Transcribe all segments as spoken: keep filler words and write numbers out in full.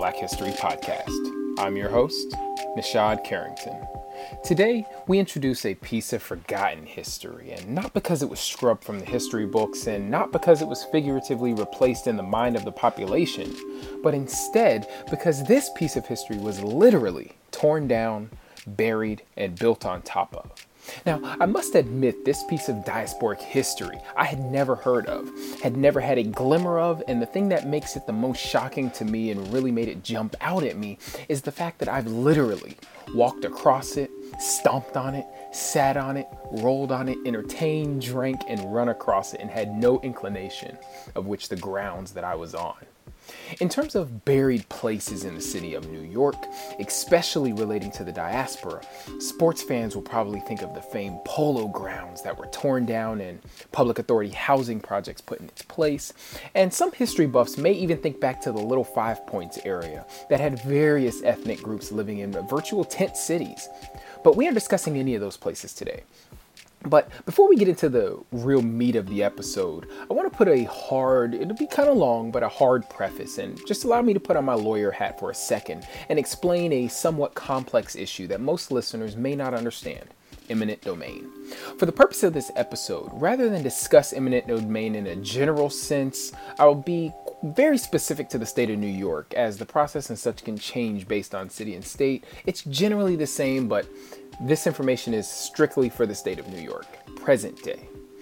Black History Podcast. I'm your host, Nishad Carrington. Today, we introduce a piece of forgotten history, and not because it was scrubbed from the history books, and not because it was figuratively replaced in the mind of the population, but instead because this piece of history was literally torn down, buried, and built on top of. Now, I must admit this piece of diasporic history I had never heard of, had never had a glimmer of, and the thing that makes it the most shocking to me and really made it jump out at me is the fact that I've literally walked across it, stomped on it, sat on it, rolled on it, entertained, drank, and run across it, and had no inclination of which the grounds that I was on. In terms of buried places in the city of New York, especially relating to the diaspora, sports fans will probably think of the famed Polo Grounds that were torn down and public authority housing projects put in its place. And some history buffs may even think back to the Little Five Points area that had various ethnic groups living in virtual tent cities. But we aren't discussing any of those places today. But before we get into the real meat of the episode, I want to put a hard, it'll be kind of long, but a hard preface, and just allow me to put on my lawyer hat for a second and explain a somewhat complex issue that most listeners may not understand: eminent domain. For the purpose of this episode, rather than discuss eminent domain in a general sense, I'll be very specific to the state of New York, as the process and such can change based on city and state. It's generally the same, but this information is strictly for the state of New York, present day.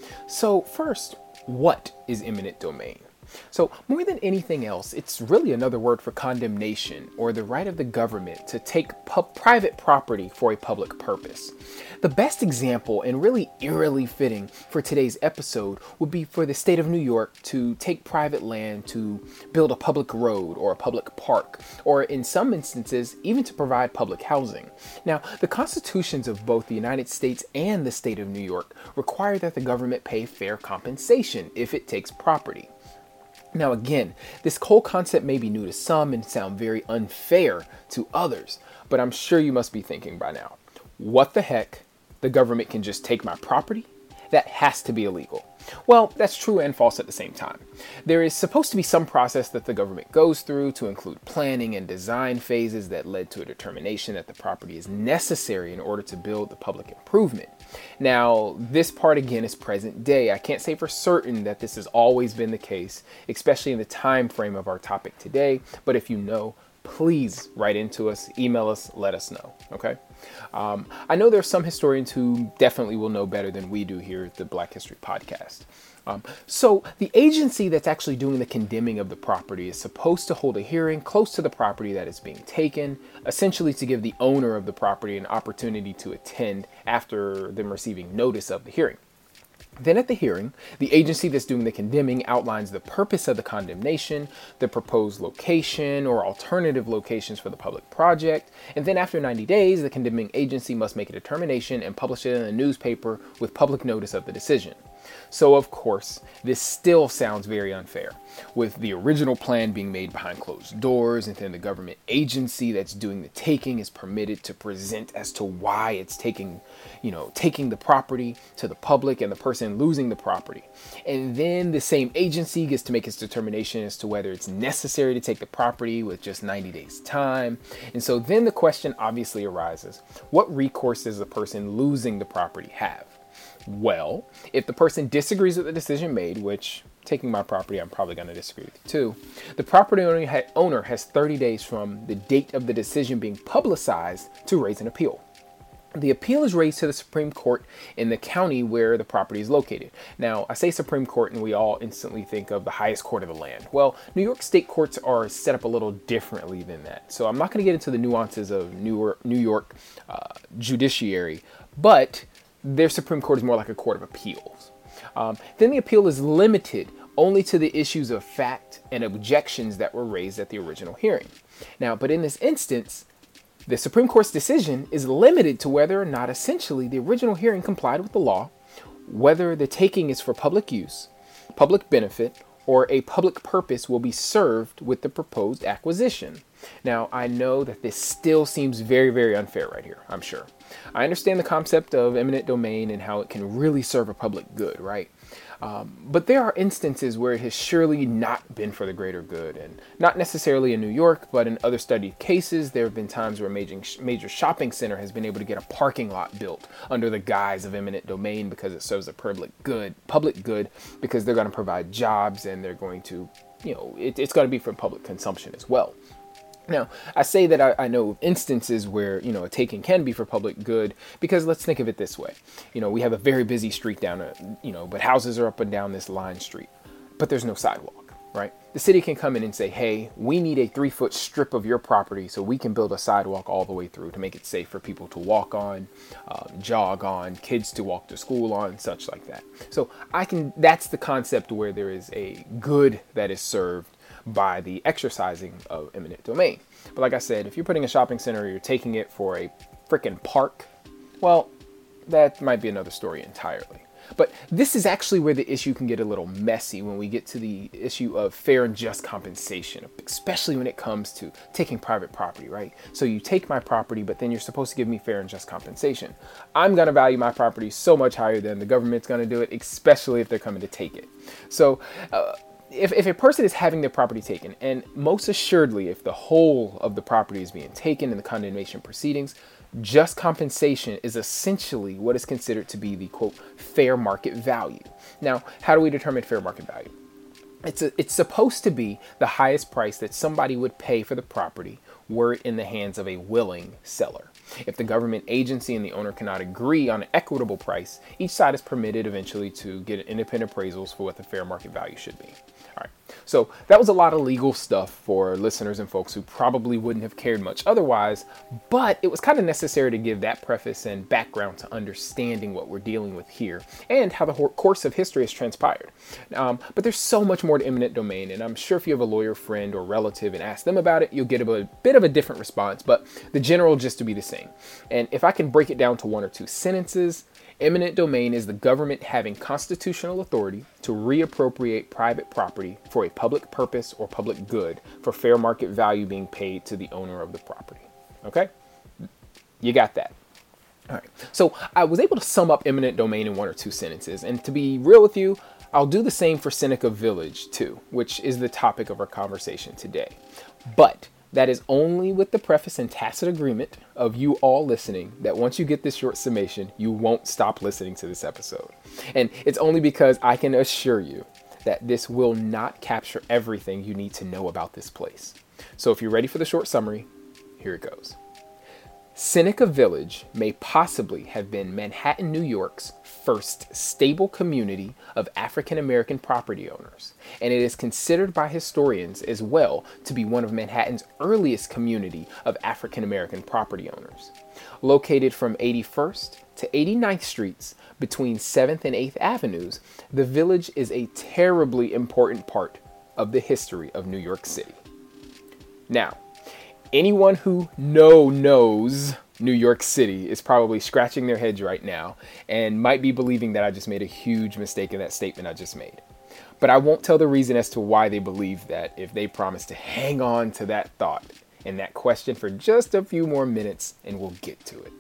So first, what is eminent domain? So more than anything else, it's really another word for condemnation, or the right of the government to take pu- private property for a public purpose. The best example, and really eerily fitting for today's episode, would be for the state of New York to take private land to build a public road or a public park, or in some instances, even to provide public housing. Now, the constitutions of both the United States and the state of New York require that the government pay fair compensation if it takes property. Now again, this whole concept may be new to some and sound very unfair to others, but I'm sure you must be thinking by now, what the heck? The government can just take my property? That has to be illegal. Well, that's true and false at the same time. There is supposed to be some process that the government goes through to include planning and design phases that led to a determination that the property is necessary in order to build the public improvement. Now, this part again is present day. I can't say for certain that this has always been the case, especially in the time frame of our topic today, but if you know, please write into us, email us, let us know, okay? Um, I know there are some historians who definitely will know better than we do here at the Black History Podcast. Um, so the agency that's actually doing the condemning of the property is supposed to hold a hearing close to the property that is being taken, essentially to give the owner of the property an opportunity to attend after them receiving notice of the hearing. Then at the hearing, the agency that's doing the condemning outlines the purpose of the condemnation, the proposed location or alternative locations for the public project, and then after ninety days, the condemning agency must make a determination and publish it in a newspaper with public notice of the decision. So of course, this still sounds very unfair, with the original plan being made behind closed doors, and then the government agency that's doing the taking is permitted to present as to why it's taking, you know, taking the property to the public and the person losing the property. And then the same agency gets to make its determination as to whether it's necessary to take the property with just ninety days time. And so then the question obviously arises, what recourse does the person losing the property have? Well, if the person disagrees with the decision made, which taking my property, I'm probably going to disagree with you too, the property owner has thirty days from the date of the decision being publicized to raise an appeal. The appeal is raised to the Supreme Court in the county where the property is located. Now, I say Supreme Court and we all instantly think of the highest court of the land. Well, New York state courts are set up a little differently than that. So I'm not going to get into the nuances of New York, New York uh, judiciary, but their Supreme Court is more like a court of appeals. Um, then the appeal is limited only to the issues of fact and objections that were raised at the original hearing. Now, but in this instance, the Supreme Court's decision is limited to whether or not essentially the original hearing complied with the law, whether the taking is for public use, public benefit, or a public purpose will be served with the proposed acquisition. Now, I know that this still seems very, very unfair right here, I'm sure. I understand the concept of eminent domain and how it can really serve a public good, right? Um, but there are instances where it has surely not been for the greater good, and not necessarily in New York, but in other studied cases, there have been times where a major, major shopping center has been able to get a parking lot built under the guise of eminent domain because it serves a public good, public good, because they're going to provide jobs and they're going to, you know, it, it's going to be for public consumption as well. Now, I say that I, I know instances where, you know, a taking can be for public good, because let's think of it this way. You know, we have a very busy street down, a, you know, but houses are up and down this line street, but there's no sidewalk, right? The city can come in and say, hey, we need a three foot strip of your property so we can build a sidewalk all the way through to make it safe for people to walk on, um, jog on, kids to walk to school on, such like that. So I can, that's the concept where there is a good that is served by the exercising of eminent domain. But like I said, if you're putting a shopping center or you're taking it for a freaking park, well, that might be another story entirely. But this is actually where the issue can get a little messy when we get to the issue of fair and just compensation, especially when it comes to taking private property, right? So you take my property, but then you're supposed to give me fair and just compensation. I'm going to value my property so much higher than the government's going to do it, especially if they're coming to take it. So, uh, If, if a person is having their property taken, and most assuredly if the whole of the property is being taken in the condemnation proceedings, just compensation is essentially what is considered to be the, quote, fair market value. Now, how do we determine fair market value? It's, a, it's supposed to be the highest price that somebody would pay for the property were it in the hands of a willing seller. If the government agency and the owner cannot agree on an equitable price, each side is permitted eventually to get independent appraisals for what the fair market value should be. All right. So that was a lot of legal stuff for listeners and folks who probably wouldn't have cared much otherwise, but it was kind of necessary to give that preface and background to understanding what we're dealing with here and how the course of history has transpired. Um, but there's so much more to eminent domain, and I'm sure if you have a lawyer friend or relative and ask them about it, you'll get a bit of a different response, but the general gist to be the same. And if I can break it down to one or two sentences, eminent domain is the government having constitutional authority to reappropriate private property for a public purpose or public good for fair market value being paid to the owner of the property. Okay? You got that. All right. So I was able to sum up eminent domain in one or two sentences. And to be real with you, I'll do the same for Seneca Village too, which is the topic of our conversation today. But that is only with the preface and tacit agreement of you all listening that once you get this short summation, you won't stop listening to this episode. And it's only because I can assure you that this will not capture everything you need to know about this place. So if you're ready for the short summary, here it goes. Seneca Village may possibly have been Manhattan, New York's first stable community of African American property owners, and it is considered by historians as well to be one of Manhattan's earliest community of African American property owners. Located from eighty-first to eighty-ninth Streets between seventh and eighth Avenues, the village is a terribly important part of the history of New York City. Now, anyone who know knows New York City is probably scratching their heads right now and might be believing that I just made a huge mistake in that statement I just made. But I won't tell the reason as to why they believe that if they promise to hang on to that thought and that question for just a few more minutes, and we'll get to it.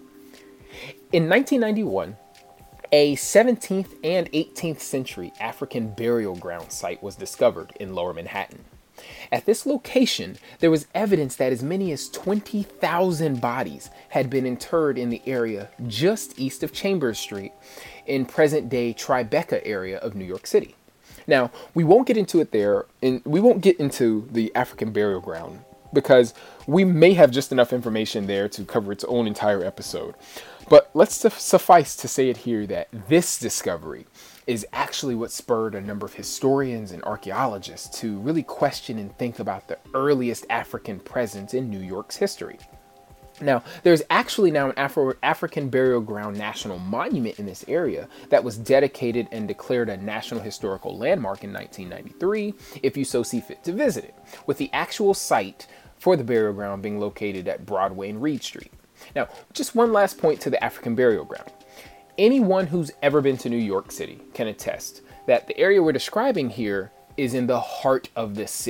In nineteen ninety-one, a seventeenth and eighteenth century African burial ground site was discovered in Lower Manhattan. At this location, there was evidence that as many as twenty thousand bodies had been interred in the area just east of Chambers Street in present-day Tribeca area of New York City. Now, we won't get into it there, and we won't get into the African burial ground because we may have just enough information there to cover its own entire episode. But let's suffice to say it here that this discovery is actually what spurred a number of historians and archaeologists to really question and think about the earliest African presence in New York's history. Now, there's actually now an Afro- African Burial Ground National Monument in this area that was dedicated and declared a National Historical Landmark in nineteen ninety-three, if you so see fit to visit it, with the actual site for the burial ground being located at Broadway and Reed Street. Now, just one last point to the African burial ground. Anyone who's ever been to New York City can attest that the area we're describing here is in the heart of the city.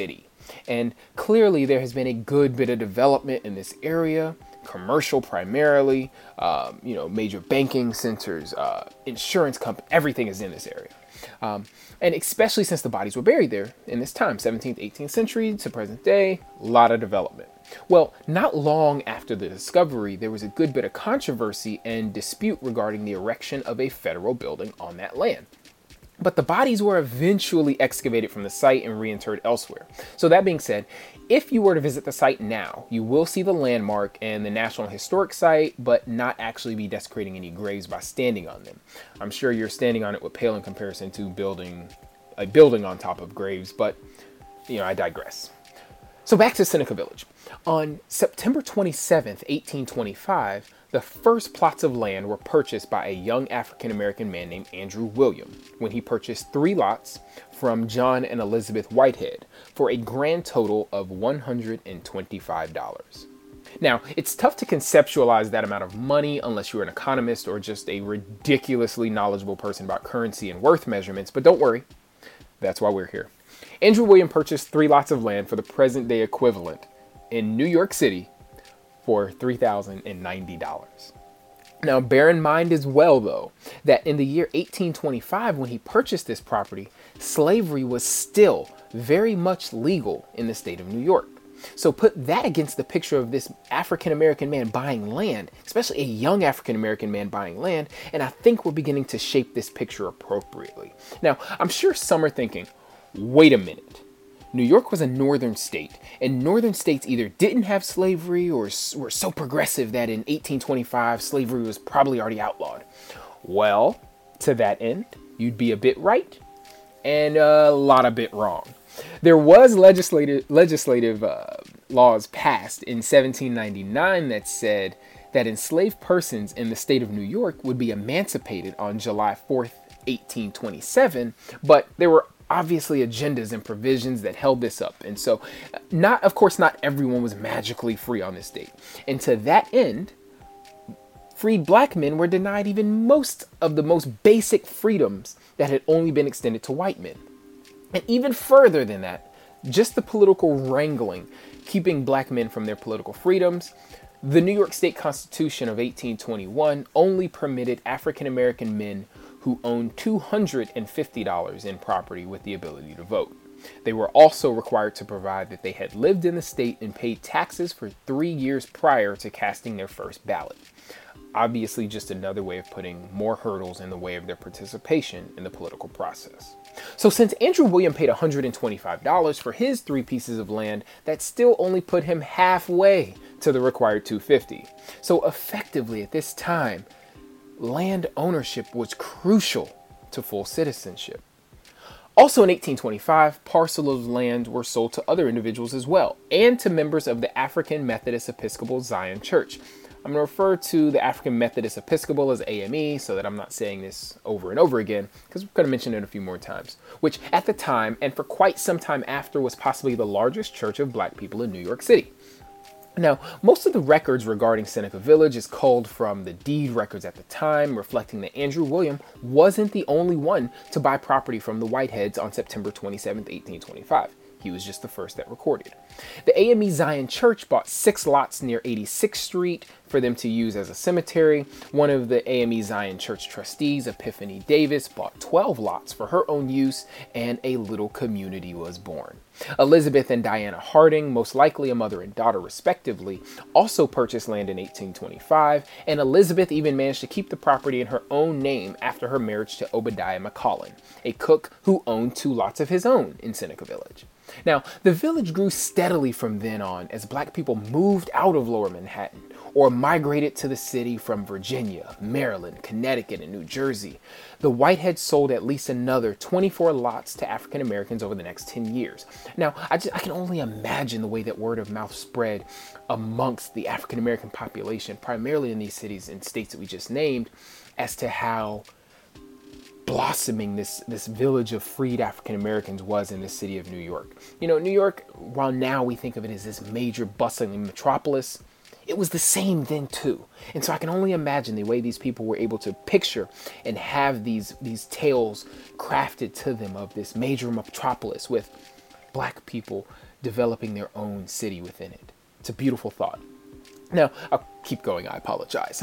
And clearly there has been a good bit of development in this area, commercial primarily, um, you know, major banking centers, uh, insurance company, everything is in this area. Um, and especially since the bodies were buried there in this time, seventeenth, eighteenth century to present day, a lot of development. Well, not long after the discovery, there was a good bit of controversy and dispute regarding the erection of a federal building on that land. But the bodies were eventually excavated from the site and reinterred elsewhere. So that being said, if you were to visit the site now, you will see the landmark and the National Historic Site, but not actually be desecrating any graves by standing on them. I'm sure you're standing on it would pale in comparison to building a building on top of graves, but you know, I digress. So back to Seneca Village. On September twenty-seventh, eighteen twenty-five, the first plots of land were purchased by a young African-American man named Andrew William when he purchased three lots from John and Elizabeth Whitehead for a grand total of one hundred twenty-five dollars. Now, it's tough to conceptualize that amount of money unless you're an economist or just a ridiculously knowledgeable person about currency and worth measurements, but don't worry, that's why we're here. Andrew William purchased three lots of land for the present day equivalent in New York City for three thousand ninety dollars. Now, bear in mind as well, though, that in the year eighteen twenty-five, when he purchased this property, slavery was still very much legal in the state of New York. So put that against the picture of this African-American man buying land, especially a young African-American man buying land, and I think we're beginning to shape this picture appropriately. Now, I'm sure some are thinking, wait a minute. New York was a northern state, and northern states either didn't have slavery or were so progressive that in eighteen twenty-five, slavery was probably already outlawed. Well, to that end, you'd be a bit right and a lot a bit wrong. There was legislative legislative uh, laws passed in seventeen ninety-nine that said that enslaved persons in the state of New York would be emancipated on July fourth, eighteen twenty-seven, but there were obviously agendas and provisions that held this up. And so not, of course, not everyone was magically free on this date. And to that end, freed black men were denied even most of the most basic freedoms that had only been extended to white men. And even further than that, just the political wrangling, keeping black men from their political freedoms. The New York State Constitution of eighteen twenty-one only permitted African-American men who owned two hundred fifty dollars in property with the ability to vote. They were also required to provide that they had lived in the state and paid taxes for three years prior to casting their first ballot. Obviously, just another way of putting more hurdles in the way of their participation in the political process. So since Andrew William paid one hundred twenty-five dollars for his three pieces of land, that still only put him halfway to the required two hundred fifty dollars. So effectively at this time, land ownership was crucial to full citizenship. Also in eighteen twenty-five, parcels of land were sold to other individuals as well, and to members of the African Methodist Episcopal Zion Church. I'm going to refer to the African Methodist Episcopal as A M E so that I'm not saying this over and over again, because we're going to mention it a few more times, which at the time and for quite some time after was possibly the largest church of black people in New York City. Now, most of the records regarding Seneca Village is culled from the deed records at the time, reflecting that Andrew William wasn't the only one to buy property from the Whiteheads on September twenty-seventh, eighteen twenty-five. He was just the first that recorded. The A M E Zion Church bought six lots near eighty-sixth Street for them to use as a cemetery. One of the A M E Zion Church trustees, Epiphany Davis, bought twelve lots for her own use, and a little community was born. Elizabeth and Diana Harding, most likely a mother and daughter respectively, also purchased land in eighteen twenty-five, and Elizabeth even managed to keep the property in her own name after her marriage to Obadiah McCollin, a cook who owned two lots of his own in Seneca Village. Now, the village grew steadily from then on as black people moved out of Lower Manhattan or migrated to the city from Virginia, Maryland, Connecticut, and New Jersey. The Whiteheads sold at least another twenty-four lots to African Americans over the next ten years. Now, I, just, I can only imagine the way that word of mouth spread amongst the African American population, primarily in these cities and states that we just named, as to how blossoming this, this village of freed African Americans was in the city of New York. You know, New York, while now we think of it as this major bustling metropolis, it was the same then too. And so I can only imagine the way these people were able to picture and have these, these tales crafted to them of this major metropolis with black people developing their own city within it. It's a beautiful thought. Now, I'll keep going, I apologize.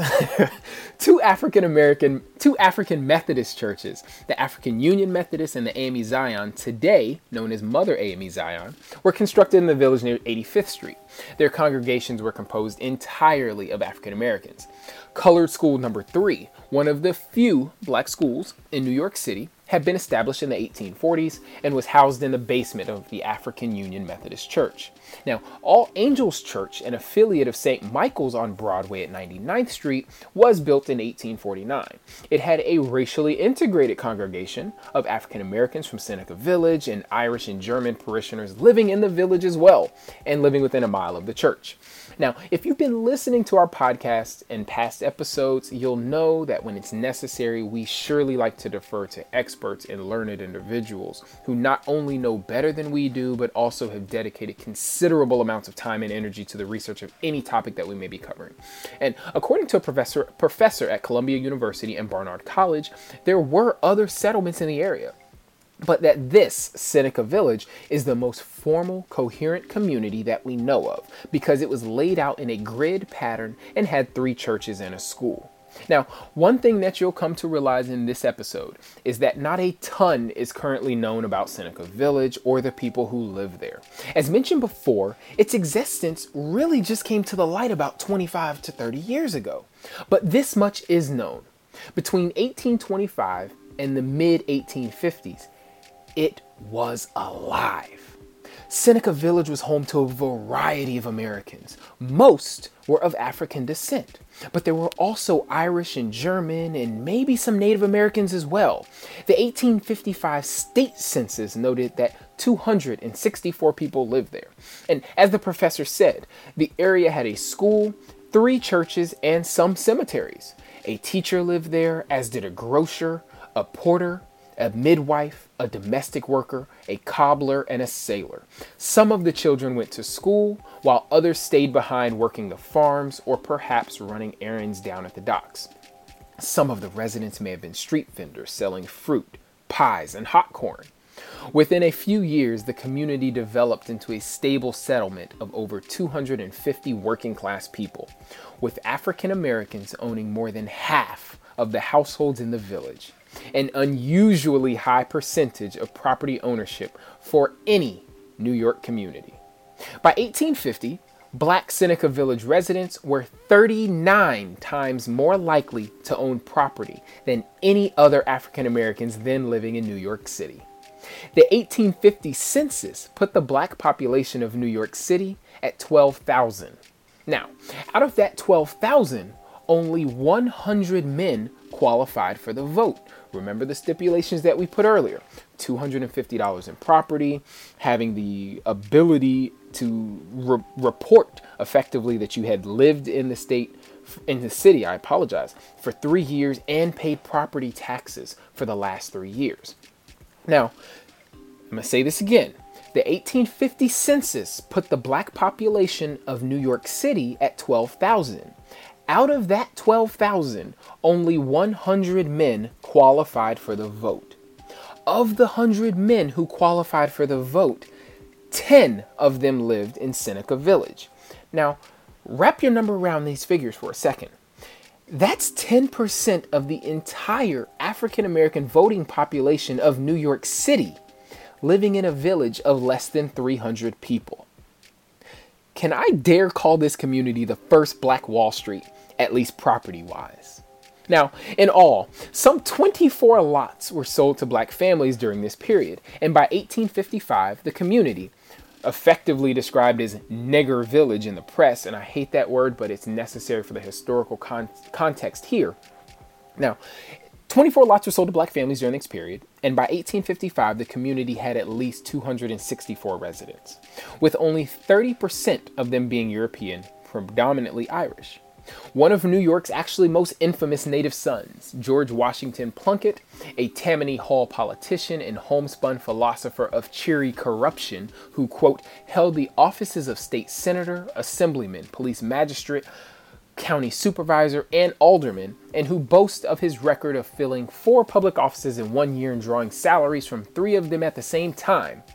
two African American, two African Methodist churches, the African Union Methodist and the A M E Zion, today known as Mother A M E Zion, were constructed in the village near eighty-fifth Street. Their congregations were composed entirely of African Americans. Colored School Number Three, one of the few black schools in New York City, had been established in the eighteen forties and was housed in the basement of the African Union Methodist Church. Now, All Angels Church, an affiliate of Saint Michael's on Broadway at ninety-ninth Street, was built in eighteen forty-nine. It had a racially integrated congregation of African Americans from Seneca Village and Irish and German parishioners living in the village as well, and living within a mile of the church. Now, if you've been listening to our podcast and past episodes, you'll know that when it's necessary, we surely like to defer to experts and learned individuals who not only know better than we do, but also have dedicated considerable amounts of time and energy to the research of any topic that we may be covering. And according to a professor, professor at Columbia University and Barnard College, there were other settlements in the area, but that this Seneca Village is the most formal, coherent community that we know of because it was laid out in a grid pattern and had three churches and a school. Now, one thing that you'll come to realize in this episode is that not a ton is currently known about Seneca Village or the people who live there. As mentioned before, its existence really just came to the light about twenty-five to thirty years ago. But this much is known. Between eighteen twenty-five and the mid eighteen fifties, it was alive. Seneca Village was home to a variety of Americans. Most were of African descent, but there were also Irish and German and maybe some Native Americans as well. The eighteen fifty-five state census noted that two hundred sixty-four people lived there. And as the professor said, the area had a school, three churches, and some cemeteries. A teacher lived there, as did a grocer, a porter, a midwife, a domestic worker, a cobbler, and a sailor. Some of the children went to school, while others stayed behind working the farms or perhaps running errands down at the docks. Some of the residents may have been street vendors selling fruit, pies, and hot corn. Within a few years, the community developed into a stable settlement of over two hundred fifty working class people, with African Americans owning more than half of the households in the village. An unusually high percentage of property ownership for any New York community. By eighteen fifty, Black Seneca Village residents were thirty-nine times more likely to own property than any other African Americans then living in New York City. The eighteen fifty census put the Black population of New York City at twelve thousand. Now, out of that twelve thousand, only one hundred men qualified for the vote. Remember the stipulations that we put earlier. two hundred fifty dollars in property, having the ability to re- report effectively that you had lived in the state, in the city, I apologize, for three years and paid property taxes for the last three years. Now, I'm going to say this again. The eighteen fifty census put the Black population of New York City at twelve thousand. Out of that twelve thousand, only one hundred men qualified for the vote. Of the one hundred men who qualified for the vote, ten of them lived in Seneca Village. Now, wrap your number around these figures for a second. That's ten percent of the entire African American voting population of New York City living in a village of less than three hundred people. Can I dare call this community the first Black Wall Street, at least property-wise? Now, in all, some twenty-four lots were sold to Black families during this period, and by eighteen fifty-five, the community, effectively described as Nigger Village in the press, and I hate that word, but it's necessary for the historical con- context here. Now, twenty-four lots were sold to Black families during this period, and by eighteen fifty-five, the community had at least two hundred sixty-four residents, with only thirty percent of them being European, predominantly Irish. One of New York's actually most infamous native sons, George Washington Plunkett, a Tammany Hall politician and homespun philosopher of cheery corruption who, quote, held the offices of state senator, assemblyman, police magistrate, county supervisor, and alderman, and who boasts of his record of filling four public offices in one year and drawing salaries from three of them at the same time,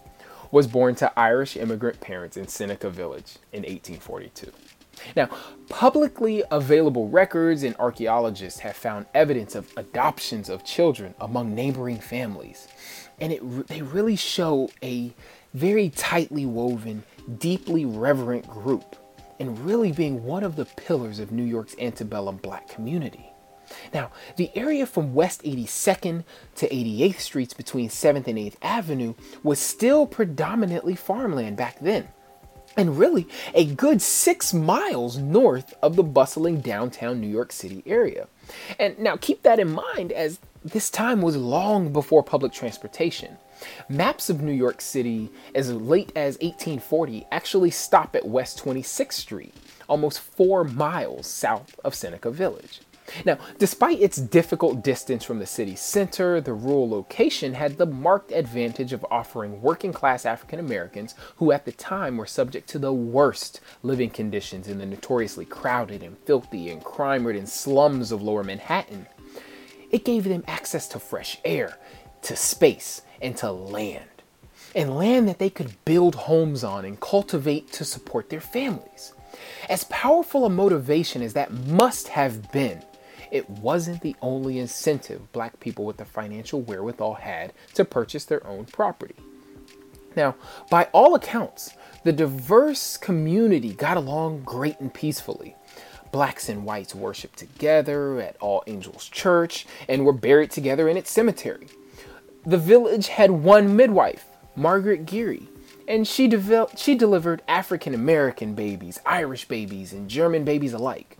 was born to Irish immigrant parents in Seneca Village in eighteen forty-two. Now, publicly available records and archaeologists have found evidence of adoptions of children among neighboring families. And it, they really show a very tightly woven, deeply reverent group, and really being one of the pillars of New York's antebellum Black community. Now, the area from West eighty-second to eighty-eighth Streets between seventh and eighth Avenue was still predominantly farmland back then, and really a good six miles north of the bustling downtown New York City area. And now keep that in mind, as this time was long before public transportation. Maps of New York City as late as eighteen forty actually stop at West twenty-sixth Street, almost four miles south of Seneca Village. Now, despite its difficult distance from the city center, the rural location had the marked advantage of offering working-class African Americans, who at the time were subject to the worst living conditions in the notoriously crowded and filthy and crime-ridden slums of Lower Manhattan. It gave them access to fresh air, to space, and to land. And land that they could build homes on and cultivate to support their families. As powerful a motivation as that must have been, it wasn't the only incentive Black people with the financial wherewithal had to purchase their own property. Now, by all accounts, the diverse community got along great and peacefully. Blacks and whites worshiped together at All Angels Church and were buried together in its cemetery. The village had one midwife, Margaret Geary, and she, devel- she delivered African American babies, Irish babies, and German babies alike.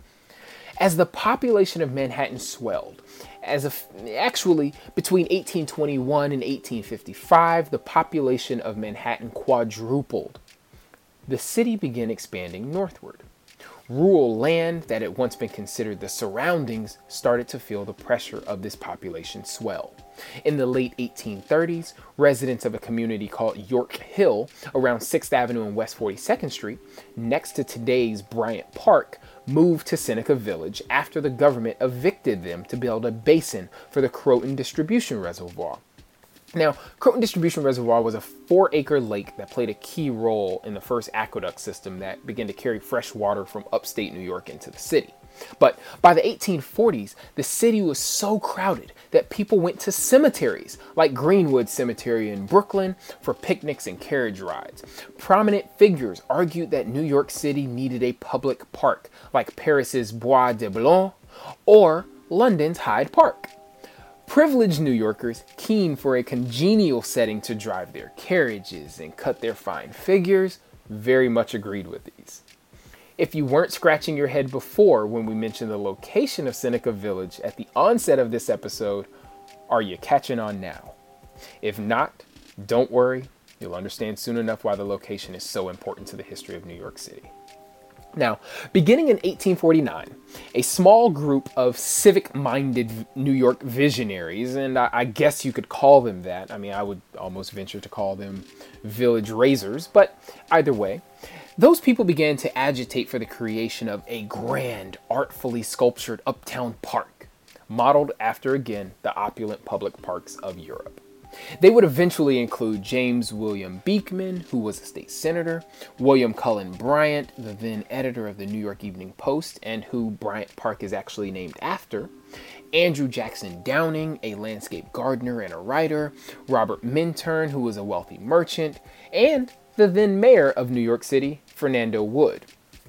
As the population of Manhattan swelled, as a, actually between eighteen twenty-one and eighteen fifty-five, the population of Manhattan quadrupled. The city began expanding northward. Rural land that had once been considered the surroundings started to feel the pressure of this population swell. In the late eighteen thirties, residents of a community called York Hill around sixth Avenue and West forty-second Street, next to today's Bryant Park, moved to Seneca Village after the government evicted them to build a basin for the Croton Distribution Reservoir. Now, Croton Distribution Reservoir was a four-acre lake that played a key role in the first aqueduct system that began to carry fresh water from upstate New York into the city. But by the eighteen forties, the city was so crowded that people went to cemeteries like Greenwood Cemetery in Brooklyn for picnics and carriage rides. Prominent figures argued that New York City needed a public park like Paris's Bois de Boulogne or London's Hyde Park. Privileged New Yorkers, keen for a congenial setting to drive their carriages and cut their fine figures, very much agreed with these. If you weren't scratching your head before when we mentioned the location of Seneca Village at the onset of this episode, are you catching on now? If not, don't worry, you'll understand soon enough why the location is so important to the history of New York City. Now, beginning in eighteen forty-nine, a small group of civic-minded New York visionaries, and I, I guess you could call them that. I mean, I would almost venture to call them village raisers, but either way, those people began to agitate for the creation of a grand, artfully sculptured uptown park, modeled after, again, the opulent public parks of Europe. They would eventually include James William Beekman, who was a state senator, William Cullen Bryant, the then editor of the New York Evening Post, and who Bryant Park is actually named after, Andrew Jackson Downing, a landscape gardener and a writer, Robert Minturn, who was a wealthy merchant, and the then mayor of New York City, Fernando Wood.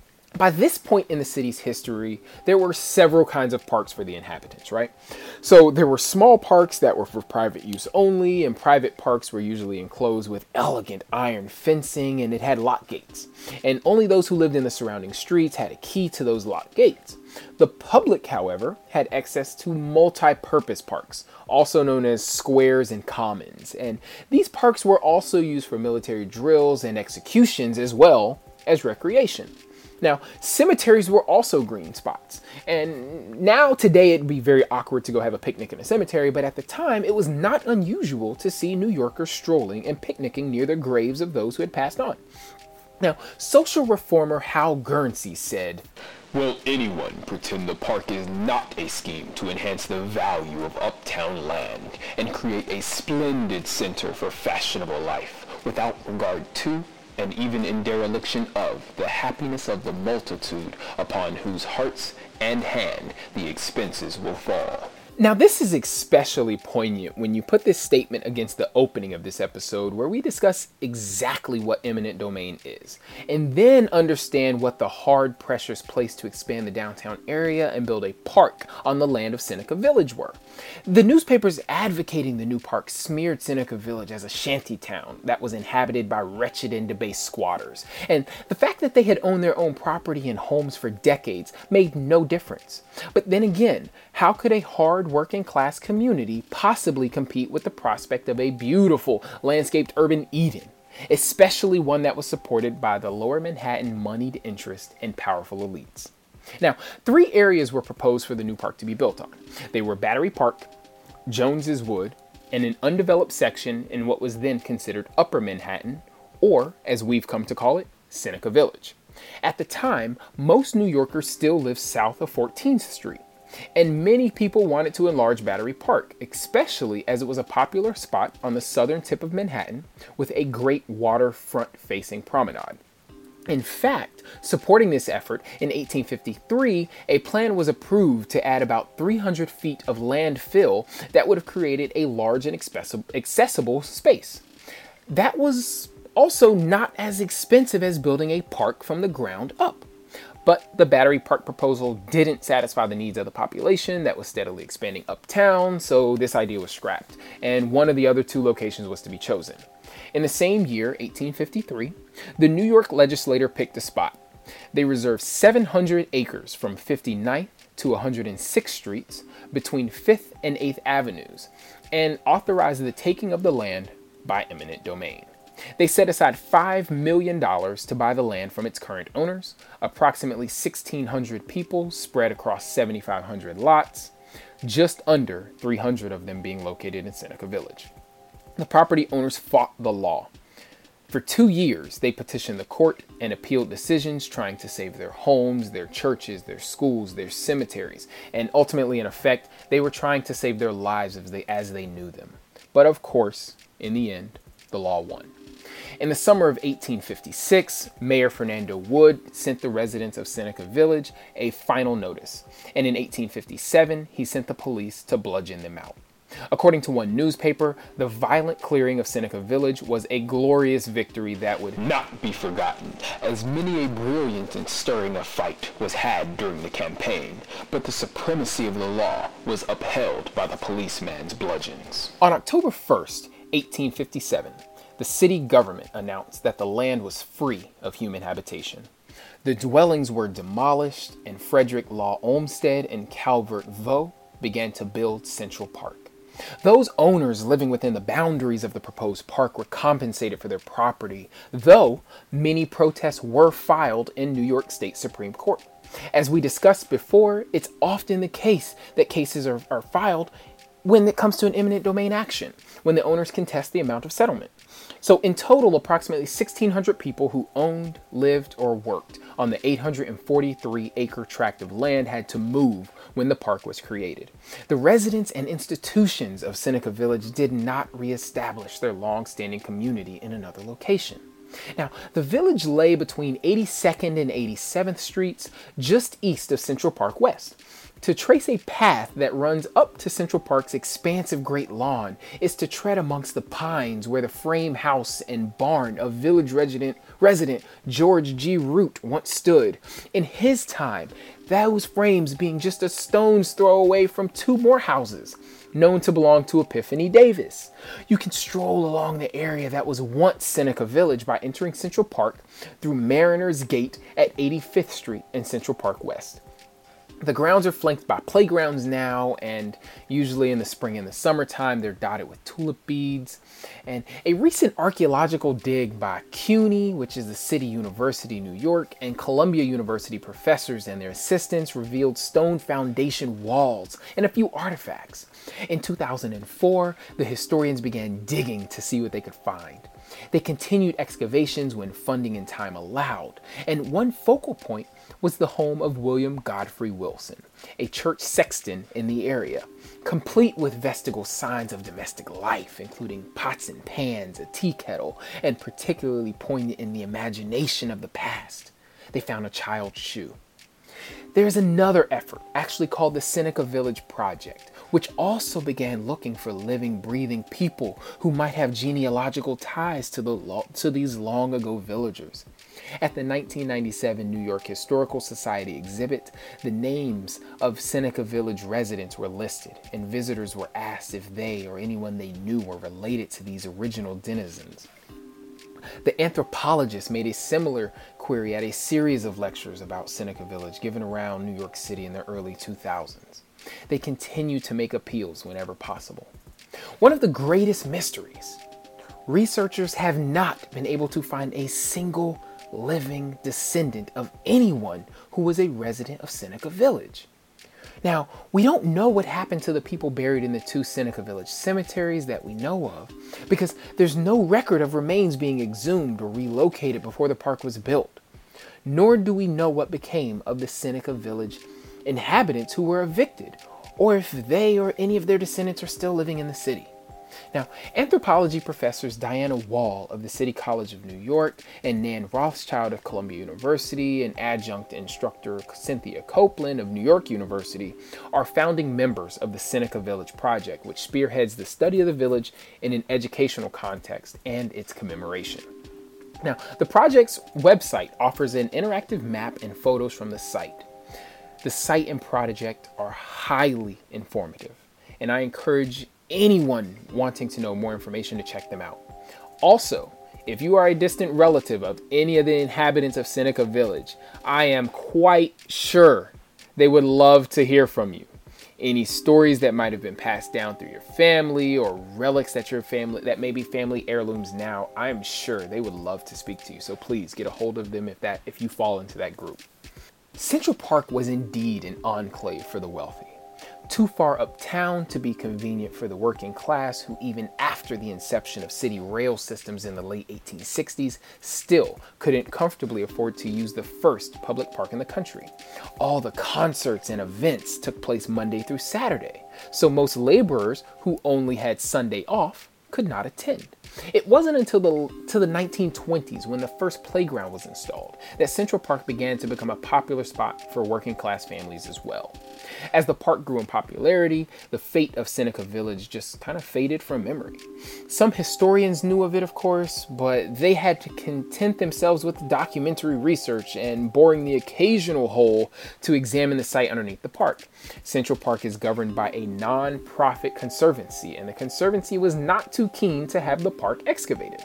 By this point in the city's history, there were several kinds of parks for the inhabitants, right? So there were small parks that were for private use only, and private parks were usually enclosed with elegant iron fencing, and it had lock gates. And only those who lived in the surrounding streets had a key to those lock gates. The public, however, had access to multi-purpose parks, also known as squares and commons. And these parks were also used for military drills and executions as well as recreation. Now, cemeteries were also green spots, and now today it'd be very awkward to go have a picnic in a cemetery, but at the time it was not unusual to see New Yorkers strolling and picnicking near the graves of those who had passed on. Now, social reformer Hal Guernsey said, "Will anyone pretend the park is not a scheme to enhance the value of uptown land and create a splendid center for fashionable life, without regard to, and even in dereliction of, the happiness of the multitude, upon whose hearts and hand the expenses will fall. Now, this is especially poignant when you put this statement against the opening of this episode, where we discuss exactly what eminent domain is, and then understand what the hard pressures placed to expand the downtown area and build a park on the land of Seneca Village were. The newspapers advocating the new park smeared Seneca Village as a shanty town that was inhabited by wretched and debased squatters, and the fact that they had owned their own property and homes for decades made no difference. But then again, how could a hard working class community possibly compete with the prospect of a beautiful landscaped urban Eden, especially one that was supported by the lower Manhattan moneyed interest and powerful elites? Now, three areas were proposed for the new park to be built on. They were Battery Park, Jones's Wood, and an undeveloped section in what was then considered Upper Manhattan, or as we've come to call it, Seneca Village. At the time, most New Yorkers still lived south of fourteenth street. And many people wanted to enlarge Battery Park, especially as it was a popular spot on the southern tip of Manhattan with a great waterfront-facing promenade. In fact, supporting this effort, in eighteen fifty-three, a plan was approved to add about three hundred feet of landfill that would have created a large and accessible space. That was also not as expensive as building a park from the ground up. But the Battery Park proposal didn't satisfy the needs of the population that was steadily expanding uptown, so this idea was scrapped, and one of the other two locations was to be chosen. In the same year, eighteen fifty-three, the New York legislature picked a spot. They reserved seven hundred acres from fifty-ninth to one hundred sixth streets between fifth and eighth avenues, and authorized the taking of the land by eminent domain. They set aside five million dollars to buy the land from its current owners, approximately sixteen hundred people spread across seventy-five hundred lots, just under three hundred of them being located in Seneca Village. The property owners fought the law. For two years, they petitioned the court and appealed decisions trying to save their homes, their churches, their schools, their cemeteries, and ultimately, in effect, they were trying to save their lives as they, as they knew them. But of course, in the end, the law won. In the summer of eighteen fifty-six, Mayor Fernando Wood sent the residents of Seneca Village a final notice, and in eighteen fifty-seven, he sent the police to bludgeon them out. According to one newspaper, the violent clearing of Seneca Village was a glorious victory that would not be forgotten, as many a brilliant and stirring a fight was had during the campaign, but the supremacy of the law was upheld by the policeman's bludgeons. On October first, eighteen fifty-seven, the city government announced that the land was free of human habitation. The dwellings were demolished, and Frederick Law Olmsted and Calvert Vaux began to build Central Park. Those owners living within the boundaries of the proposed park were compensated for their property, though many protests were filed in New York State Supreme Court. As we discussed before, it's often the case that cases are, are filed when it comes to an eminent domain action, when the owners contest the amount of settlement. So in total, approximately sixteen hundred people who owned, lived, or worked on the eight hundred forty-three acre tract of land had to move when the park was created. The residents and institutions of Seneca Village did not reestablish their long-standing community in another location. Now, the village lay between eighty-second and eighty-seventh streets, just east of Central Park West. To trace a path that runs up to Central Park's expansive great lawn is to tread amongst the pines where the frame house and barn of village resident, resident George G. Root once stood. In his time, those frames being just a stone's throw away from two more houses, known to belong to Epiphany Davis. You can stroll along the area that was once Seneca Village by entering Central Park through Mariner's Gate at eighty-fifth street and Central Park West. The grounds are flanked by playgrounds now, and usually in the spring and the summertime, they're dotted with tulip beads. And a recent archaeological dig by CUNY, which is the City University, New York, and Columbia University professors and their assistants revealed stone foundation walls and a few artifacts. In two thousand four, the historians began digging to see what they could find. They continued excavations when funding and time allowed, and one focal point was the home of William Godfrey Wilson, a church sexton in the area, complete with vestigial signs of domestic life, including pots and pans, a tea kettle, and particularly poignant in the imagination of the past, they found a child's shoe. There's another effort, actually called the Seneca Village Project, which also began looking for living, breathing people who might have genealogical ties to the lo- to these long ago villagers. At the nineteen ninety-seven New York Historical Society exhibit, the names of Seneca Village residents were listed, and visitors were asked if they or anyone they knew were related to these original denizens. The anthropologist made a similar query at a series of lectures about Seneca Village given around New York City in the early two thousands. They continue to make appeals whenever possible. One of the greatest mysteries, researchers have not been able to find a single living descendant of anyone who was a resident of Seneca Village. Now, we don't know what happened to the people buried in the two Seneca Village cemeteries that we know of, because there's no record of remains being exhumed or relocated before the park was built. Nor do we know what became of the Seneca Village inhabitants who were evicted, or if they or any of their descendants are still living in the city. Now, anthropology professors Diana Wall of the City College of New York and Nan Rothschild of Columbia University and adjunct instructor Cynthia Copeland of New York University are founding members of the Seneca Village Project, which spearheads the study of the village in an educational context and its commemoration. Now, the project's website offers an interactive map and photos from the site. The site and project are highly informative, and I encourage anyone wanting to know more information to check them out. Also, if you are a distant relative of any of the inhabitants of Seneca Village, I am quite sure they would love to hear from you. Any stories that might have been passed down through your family or relics that your family that may be family heirlooms now, I'm sure they would love to speak to you. So please get a hold of them if that if you fall into that group. Central Park was indeed an enclave for the wealthy. Too far uptown to be convenient for the working class, who even after the inception of city rail systems in the late eighteen sixties, still couldn't comfortably afford to use the first public park in the country. All the concerts and events took place Monday through Saturday, so most laborers who only had Sunday off could not attend. It wasn't until the to the nineteen twenties, when the first playground was installed, that Central Park began to become a popular spot for working class families as well. As the park grew in popularity, the fate of Seneca Village just kind of faded from memory. Some historians knew of it, of course, but they had to content themselves with documentary research and boring the occasional hole to examine the site underneath the park. Central Park is governed by a non-profit conservancy, and the conservancy was not too keen to have the park excavated.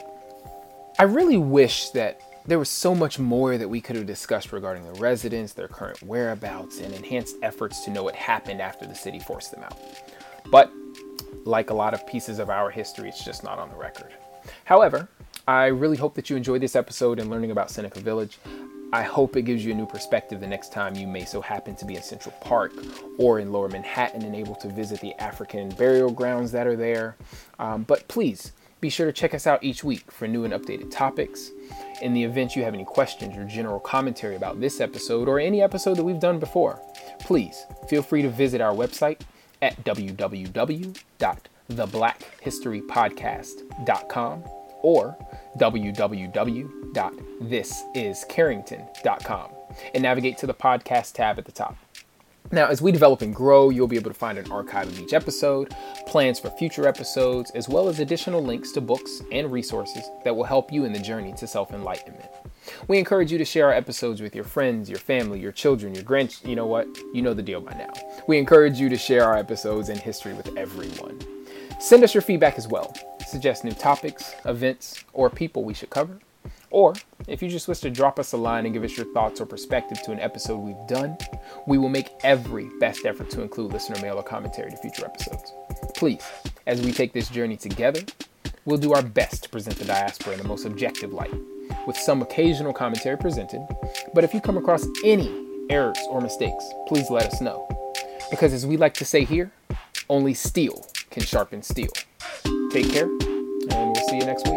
I really wish that there was so much more that we could have discussed regarding the residents, their current whereabouts, and enhanced efforts to know what happened after the city forced them out. But like a lot of pieces of our history, it's just not on the record. However, I really hope that you enjoyed this episode and learning about Seneca Village. I hope it gives you a new perspective the next time you may so happen to be in Central Park or in Lower Manhattan and able to visit the African burial grounds that are there. Um, but please be sure to check us out each week for new and updated topics. In the event you have any questions or general commentary about this episode or any episode that we've done before, please feel free to visit our website at w w w dot the black history podcast dot com or w w w dot this is carrington dot com and navigate to the podcast tab at the top. Now, as we develop and grow, you'll be able to find an archive of each episode, plans for future episodes, as well as additional links to books and resources that will help you in the journey to self-enlightenment. We encourage you to share our episodes with your friends, your family, your children, your grand... You know what? You know the deal by now. We encourage you to share our episodes and history with everyone. Send us your feedback as well. Suggest new topics, events, or people we should cover. Or if you just wish to drop us a line and give us your thoughts or perspective to an episode we've done, we will make every best effort to include listener mail or commentary to future episodes. Please, as we take this journey together, we'll do our best to present the diaspora in the most objective light, with some occasional commentary presented. But if you come across any errors or mistakes, please let us know. Because as we like to say here, only steel can sharpen steel. Take care, and we'll see you next week.